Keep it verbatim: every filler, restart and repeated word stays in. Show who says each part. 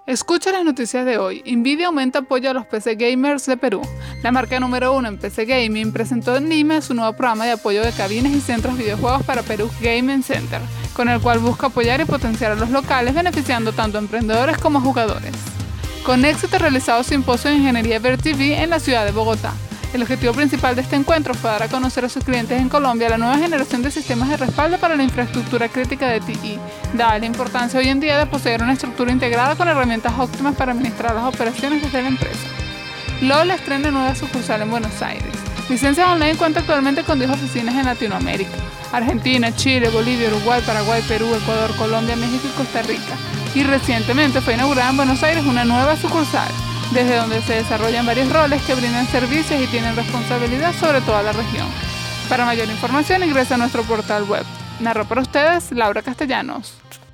Speaker 1: Escucha las noticias de hoy. Nvidia aumenta apoyo a los P C gamers de Perú. La marca número uno en P C Gaming presentó en Lima su nuevo programa de apoyo de cabines y centros de videojuegos para Perú Gaming Center, con el cual busca apoyar y potenciar a los locales, beneficiando tanto a emprendedores como a jugadores. Con éxito realizado simposio de ingeniería VerTV en la ciudad de Bogotá. El objetivo principal de este encuentro fue dar a conocer a sus clientes en Colombia la nueva generación de sistemas de respaldo para la infraestructura crítica de T I, dada la importancia hoy en día de poseer una estructura integrada con herramientas óptimas para administrar las operaciones desde la empresa. LOL estrena nueva sucursal en Buenos Aires. Licencias Online cuenta actualmente con diez oficinas en Latinoamérica: Argentina, Chile, Bolivia, Uruguay, Paraguay, Perú, Ecuador, Colombia, México y Costa Rica. Y recientemente fue inaugurada en Buenos Aires una nueva sucursal, desde donde se desarrollan varios roles que brindan servicios y tienen responsabilidad sobre toda la región. Para mayor información ingresa a nuestro portal web. Narró para ustedes Laura Castellanos.